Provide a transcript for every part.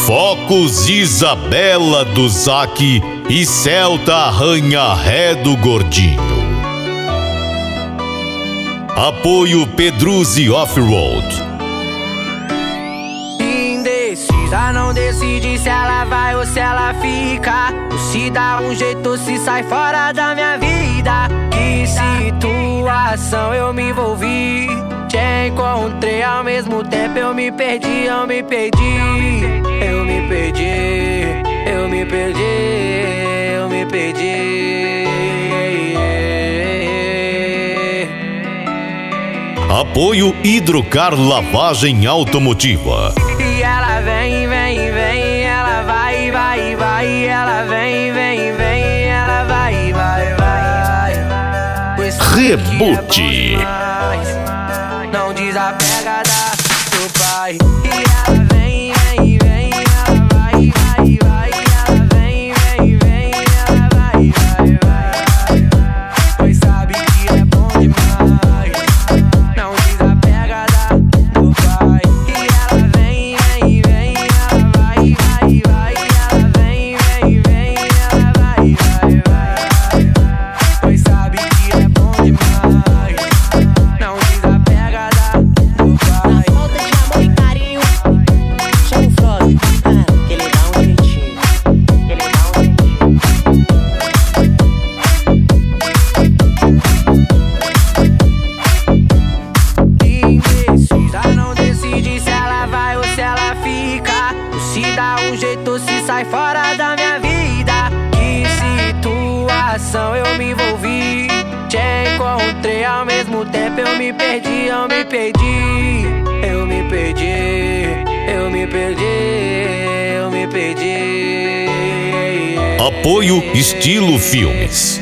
Focos Isabela do Zac e Celta Arranha-Ré do Gordinho. Apoio Pedruzzi Off-Road. Indecisa, não decide se ela vai ou se ela fica. Ou se dá um jeito ou se sai fora da minha vida. Que situação eu me envolvi. Te encontrei ao mesmo tempo, eu me perdi, eu me perdi. Eu me perdi, eu me perdi, eu me perdi. Apoio Hidrocar Lavagem Automotiva. E ela vem, vem, vem, ela vai, vai, vai. Ela vem, vem, vem, ela vai, vai, vai. Rebute. Não desapega do pai. E ela vem, vem, vem, ela vai, vai, vai. Ela vem, vem, vem, ela vai, vai, vai. Pois sabe que é bom demais. Não desapega do pai. E ela vem, vem, vem, ela vai, vai, vai. Ela vem, vem, vem, ela vai, vai, vai. Pois sabe que é bom demais. Não desapega do pai. Falta de amor e carinho, chama o Frog, que ele dá um jeitinho. Ele dá um jeitinho. Indecisa, não decide se ela vai ou se ela fica. Ou se dá um jeito ou se sai fora da minha vida. Que situação eu me envolvi. Te encontrei ao mesmo tempo, eu me perdi, eu me perdi. Eu me perdi, eu me perdi, eu me perdi. Apoio Estilo Filmes.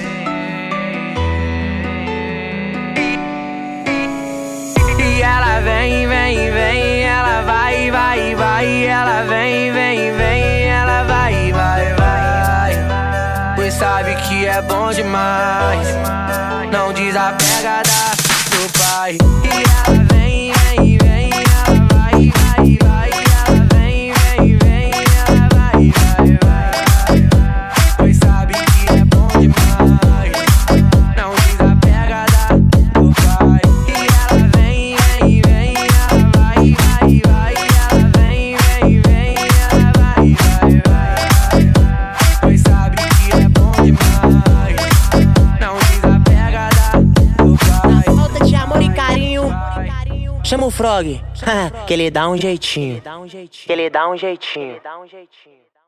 E ela vem, vem, vem, ela vai, vai, vai. Ela vem, vem, vem, ela vai, vai, vai. Pois sabe que é bom demais. Não desapega do pai. E ela vem, vem, vem, ela vai, vai, vai. Ela vem, vem, vem, ela vai, vai, vai. Pois sabe que é bom demais. Não desapega do pai. E ela vem, vem, vem, ela vai, vai, vai. Ela vem, vem, vem, ela vai, vai, vai. Pois sabe que é bom demais. Não desapega do pai. Falta de amor e carinho, chama o Frog, que ele dá um jeitinho. Que ele dá um jeitinho.